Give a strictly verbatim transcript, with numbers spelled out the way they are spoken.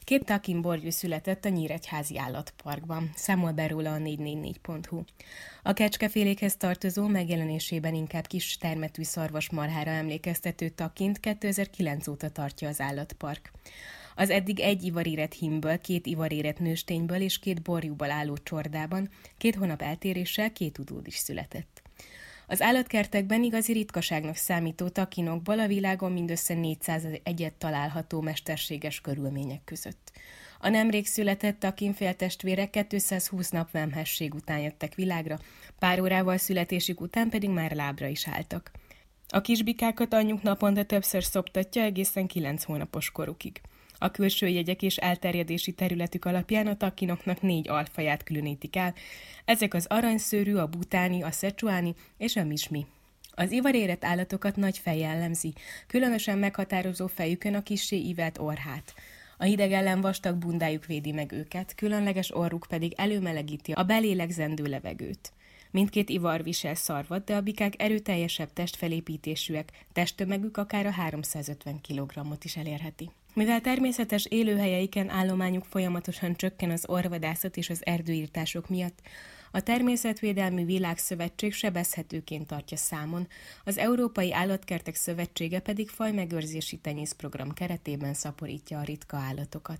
Két takin borjú született a Nyíregyházi Állatparkban, számol be róla a négy négy négy pont hu. A kecskefélékhez tartozó, megjelenésében inkább kis termetű szarvasmarhára emlékeztető takint kétezer-kilenc óta tartja az állatpark. Az eddig egy ivarérett hímből, két ivarérett nőstényből és két borjúból álló csordában két hónap eltéréssel két utód is született. Az állatkertekben igazi ritkaságnak számító takinokból a világon mindössze négyszázegyet található mesterséges körülmények között. A nemrég született takin féltestvérek kétszázhúsz nap vemhesség után jöttek világra, pár órával születésük után pedig már lábra is álltak. A kisbikákat anyjuk naponta többször szoptatja egészen kilenc hónapos korukig. A külső jegyek és elterjedési területük alapján a takinoknak négy alfaját különítik el, ezek az aranyszőrű, a butáni, a szecsuáni és a mismi. Az ivarérett állatokat nagy fej jellemzi, különösen meghatározó fejükön a kissé ívelt orrhát. A hideg ellen vastag bundájuk védi meg őket, különleges orruk pedig előmelegíti a belélegzendő levegőt. Mindkét ivar visel szarvat, de a bikák erőteljesebb testfelépítésűek, testtömegük akár a háromszázötven kilogrammot is elérheti. Mivel természetes élőhelyeiken állományuk folyamatosan csökken az orrvadászat és az erdőirtások miatt, a Természetvédelmi Világszövetség sebezhetőként tartja számon, az Európai Állatkertek Szövetsége pedig fajmegőrzési tenyészprogram keretében szaporítja a ritka állatokat.